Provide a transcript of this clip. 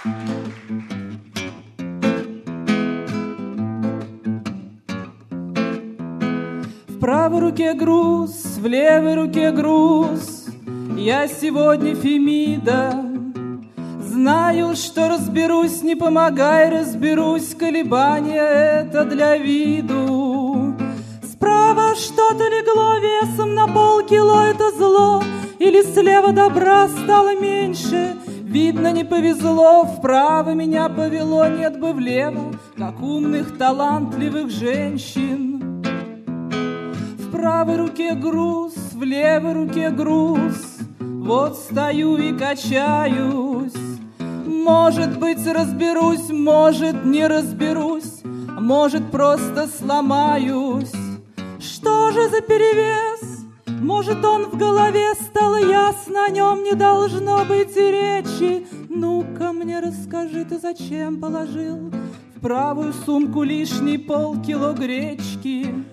В правой руке груз, в левой руке груз. Я сегодня Фемида. Знаю, что разберусь, не помогай, разберусь. Колебания это для виду. Справа что-то легло весом на полкило, это зло. Или слева добра стало меньше. Видно, не повезло, вправо меня повело, нет бы влево, как умных, талантливых женщин. В правой руке груз, в левой руке груз. Вот стою и качаюсь. Может быть, разберусь, может, не разберусь, может, просто сломаюсь. Что же за перевес? Может, он в голове стало ясно, о нем не должно быть и речи. Ну-ка мне расскажи, ты зачем положил в правую сумку лишний полкило гречки?